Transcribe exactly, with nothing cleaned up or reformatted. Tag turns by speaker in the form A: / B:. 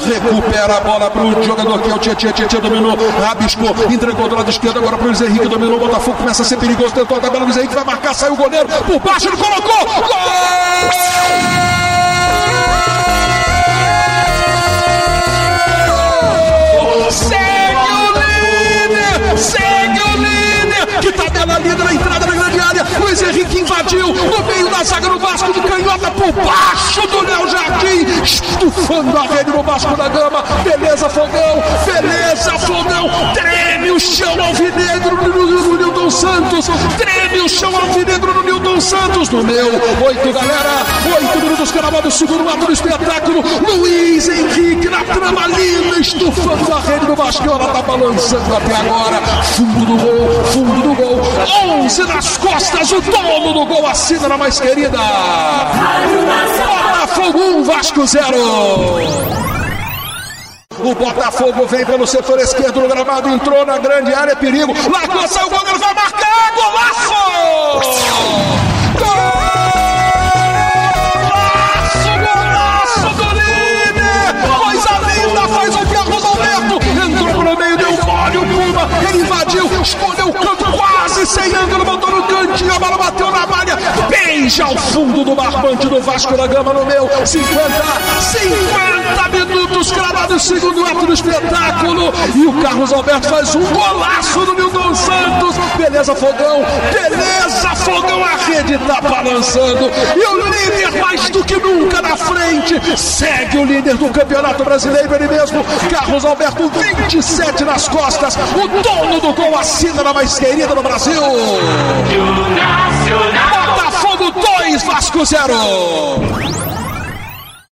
A: recupera a bola para o jogador que é o Tietê, Tietê dominou, rabiscou, entregou do lado esquerdo agora para o Luiz Henrique, dominou, o Botafogo começa a ser perigoso, tentou a tabela, Luiz Henrique vai marcar, saiu o goleiro, por baixo ele colocou, gol! Segue o líder, segue o líder, que tabela líder na entrada da grande área, Luiz Henrique invadiu, no meio da zaga do Vasco, de canhota por baixo do Léo Jardim, estufando a rede no Vasco da Gama, beleza Fogão, beleza Fogão, treme o chão alvinegro no, no, no Nilton Santos, treme o chão alvinegro no Nilton Santos, no meu, oito galera, oito minutos cravado, segundo ato do espetáculo, Luiz Henrique na trama linda, estufando a rede do Vasco, ela tá balançando até agora, fundo do gol, fundo do gol, onze nas costas, o dono do gol assina na mais querida, Botafogo um, Vasco zero. O Botafogo vem pelo setor esquerdo do gramado, entrou na grande área, perigo, largou, saiu o goleiro, vai marcar, golaço! Golaço, golaço do líder! Coisa linda, faz o Carlos Alberto, entrou no meio, deu mole, o Puma, ele invadiu, escolheu o canto quase sem ângulo, botou no cantinho, a bola bateu na malha, beija ao fundo do barbante do Vasco da Gama no meu, cinquenta, cinquenta minutos cravados, segundo ato do espetáculo, e o Carlos Alberto faz um golaço do Nilton Santos, beleza Fogão, beleza Fogão, a rede tá balançando, e o líder mais do que nunca na frente, segue o líder do Campeonato Brasileiro, ele mesmo, Carlos Alberto, vinte e sete nas costas, o dono do gol assina na mais querida no Brasil. Botafogo dois, Vasco zero.